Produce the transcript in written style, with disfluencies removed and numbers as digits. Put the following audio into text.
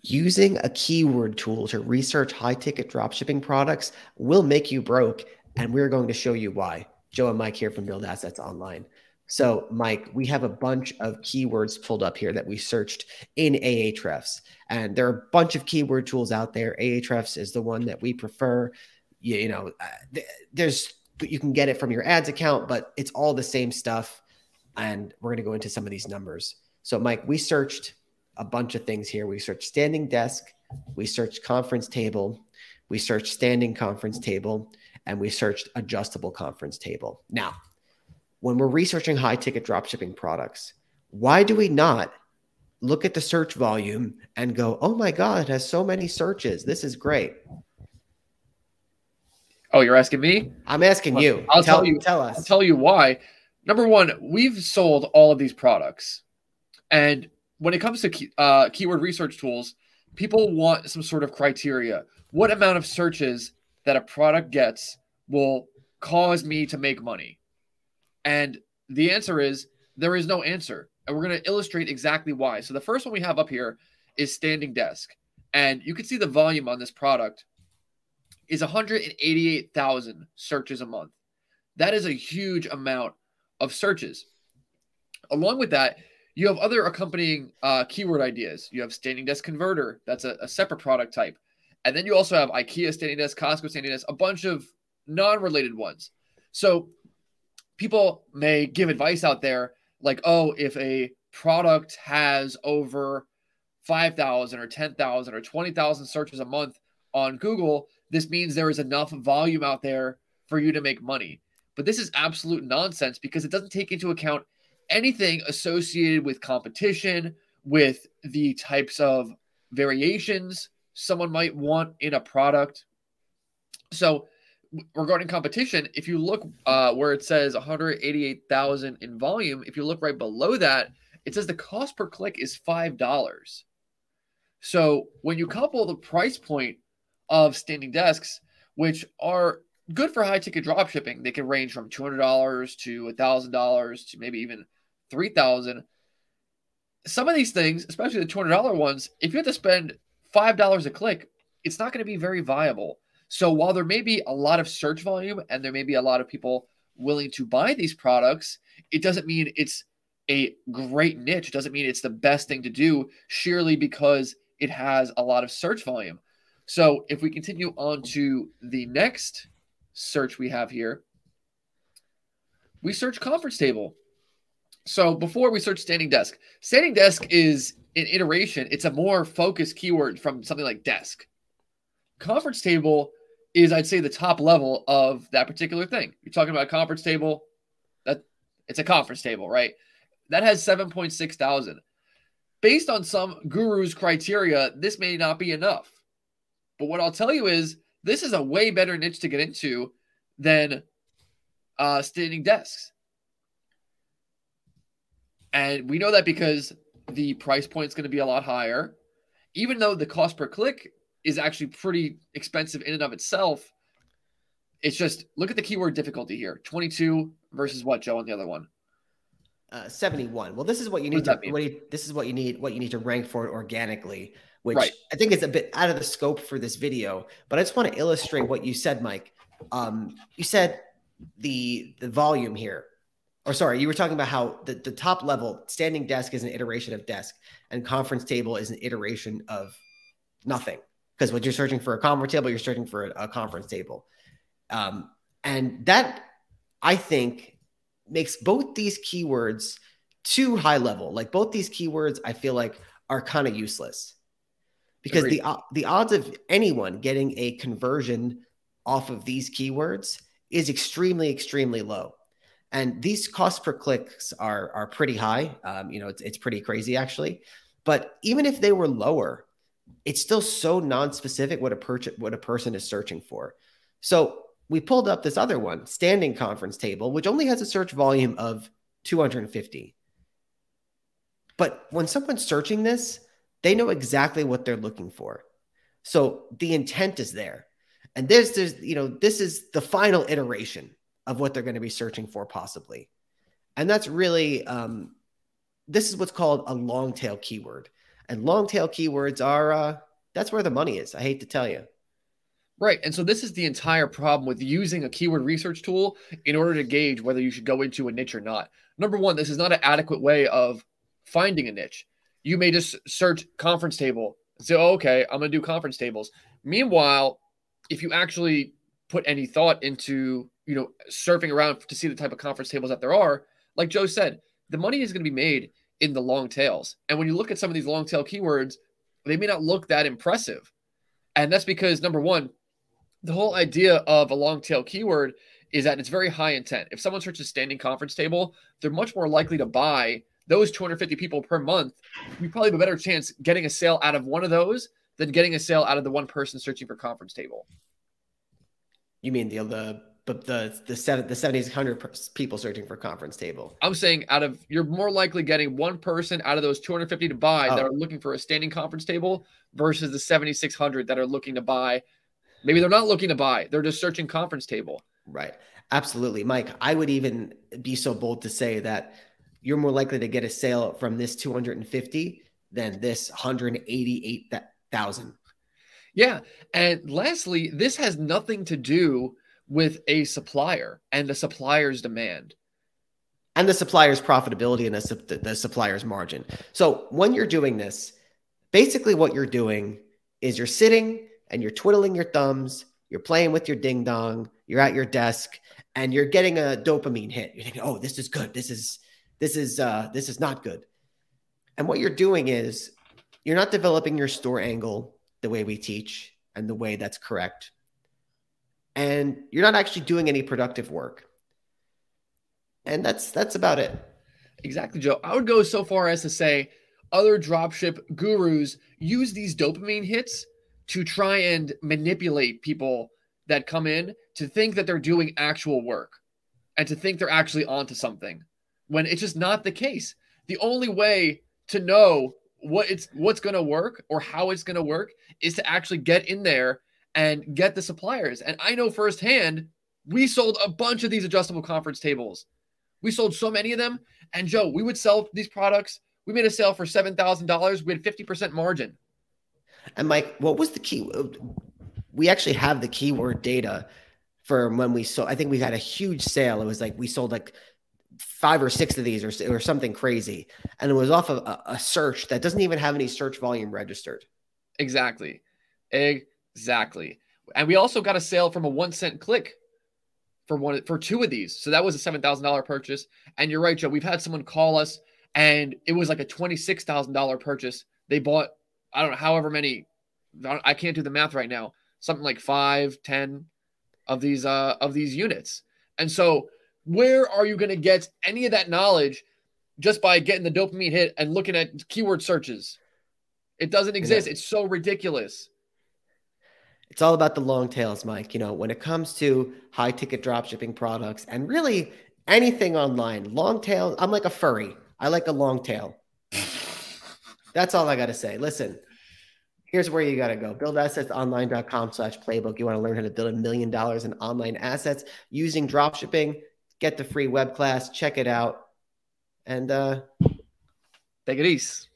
Using a keyword tool to research high ticket dropshipping products will make you broke. And we're going to show you why. Joe and Mike here from Build Assets Online. So, Mike, we have a bunch of keywords pulled up here that we searched in Ahrefs. And there are a bunch of keyword tools out there. Ahrefs is the one that we prefer. You can get it from your ads account, but it's all the same stuff. And we're going to go into some of these numbers. So, Mike, we searched a bunch of things here. We searched standing desk, we searched conference table, we searched standing conference table, and we searched adjustable conference table. Now, when we're researching high ticket dropshipping products, why do we not look at the search volume and go, oh my God, it has so many searches. This is great. Oh, you're asking me? I'm asking you. Tell us. I'll tell you why. Number one, we've sold all of these products. And when it comes to keyword research tools, people want some sort of criteria. What amount of searches that a product gets will cause me to make money? And the answer is there is no answer. And we're going to illustrate exactly why. So the first one we have up here is standing desk. And you can see the volume on this product is 188,000 searches a month. That is a huge amount of searches. Along with that, you have other accompanying keyword ideas. You have standing desk converter. That's a separate product type. And then you also have IKEA standing desk, Costco standing desk, a bunch of non-related ones. So people may give advice out there like, oh, if a product has over 5,000 or 10,000 or 20,000 searches a month on Google, this means there is enough volume out there for you to make money. But this is absolute nonsense because it doesn't take into account anything associated with competition, with the types of variations someone might want in a product. So regarding competition, if you look where it says 188,000 in volume, if you look right below that, it says the cost per click is $5. So when you couple the price point of standing desks, which are good for high ticket drop shipping, they can range from $200 to $1,000 to maybe even $3,000. Some of these things, especially the $200 ones, if you have to spend $5 a click, it's not going to be very viable. So while there may be a lot of search volume and there may be a lot of people willing to buy these products, it doesn't mean it's a great niche. It doesn't mean it's the best thing to do sheerly because it has a lot of search volume. So if we continue on to the next search we have here, we search conference table. So before we search standing desk is an iteration. It's a more focused keyword from something like desk. Conference table is, I'd say, the top level of that particular thing. You're talking about a conference table, that it's a conference table, right? That has 7.6 thousand. Based on some guru's criteria, this may not be enough. But what I'll tell you is this is a way better niche to get into than standing desks. And we know that because the price point is going to be a lot higher. Even though the cost per click is actually pretty expensive in and of itself, it's just, look at the keyword difficulty here. 22 versus what, Joe, on the other one? 71. Well, this is what you need what you need to rank for it organically, which right. I think is a bit out of the scope for this video, but I just want to illustrate what you said, Mike. You said the volume here, or sorry, you were talking about how the top level standing desk is an iteration of desk and conference table is an iteration of nothing. Because when you're searching for a conference table, you're searching for a conference table. And that, I think, makes both these keywords too high level. Like both these keywords, I feel like are kind of useless because the odds of anyone getting a conversion off of these keywords is extremely, extremely low. And these costs per clicks are pretty high. It's pretty crazy actually. But even if they were lower, it's still so non-specific what a person is searching for. So we pulled up this other one, standing conference table, which only has a search volume of 250. But when someone's searching this, they know exactly what they're looking for. So the intent is there. And this is the final iteration of what they're going to be searching for possibly. And that's really, this is what's called a long tail keyword. And long tail keywords are that's where the money is. I hate to tell you. Right. And so this is the entire problem with using a keyword research tool in order to gauge whether you should go into a niche or not. Number one, this is not an adequate way of finding a niche. You may just search conference table and say, oh, okay, I'm going to do conference tables. Meanwhile, if you actually put any thought into, surfing around to see the type of conference tables that there are, like Joe said, the money is going to be made in the long tails. And when you look at some of these long tail keywords, they may not look that impressive. And that's because, number one, the whole idea of a long tail keyword is that it's very high intent. If someone searches standing conference table, they're much more likely to buy those 250 people per month. You probably have a better chance getting a sale out of one of those than getting a sale out of the one person searching for conference table. You mean the 7,600 people searching for conference table? I'm saying you're more likely getting one person out of those 250 to buy that are looking for a standing conference table versus the 7,600 that are looking to buy. Maybe they're not looking to buy. They're just searching conference table. Right. Absolutely. Mike, I would even be so bold to say that you're more likely to get a sale from this 250 than this 188,000. Yeah. And lastly, this has nothing to do with a supplier and the supplier's demand. And the supplier's profitability and the supplier's margin. So when you're doing this, basically what you're doing is you're sitting and you're twiddling your thumbs, you're playing with your ding dong, you're at your desk, and you're getting a dopamine hit. You're thinking, oh, this is good. This is not good. And what you're doing is you're not developing your store angle the way we teach and the way that's correct. And you're not actually doing any productive work. And that's about it. Exactly, Joe. I would go so far as to say other dropship gurus use these dopamine hits to try and manipulate people that come in to think that they're doing actual work and to think they're actually onto something when it's just not the case. The only way to know what's going to work or how it's going to work is to actually get in there and get the suppliers. And I know firsthand, we sold a bunch of these adjustable conference tables. We sold so many of them. And Joe, we would sell these products. We made a sale for $7,000. We had 50% margin. And Mike, what was the key? We actually have the keyword data for when we sold. I think we had a huge sale. It was like we sold like 5 or 6 of these or something crazy. And it was off of a search that doesn't even have any search volume registered. Exactly. And we also got a sale from a 1 cent click for 2 of these. So that was a $7,000 purchase. And you're right, Joe. We've had someone call us and it was like a $26,000 purchase. They bought, I don't know, however many, I can't do the math right now, something like 5, 10 of these units. And so where are you going to get any of that knowledge just by getting the dopamine hit and looking at keyword searches? It doesn't exist. Yeah. It's so ridiculous. It's all about the long tails, Mike. When it comes to high ticket drop shipping products and really anything online, long tail, I'm like a furry. I like a long tail. That's all I got to say. Listen, here's where you got to go. BuildAssetsOnline.com/playbook. You want to learn how to build $1 million in online assets using drop shipping. Get the free web class. Check it out. And take it easy.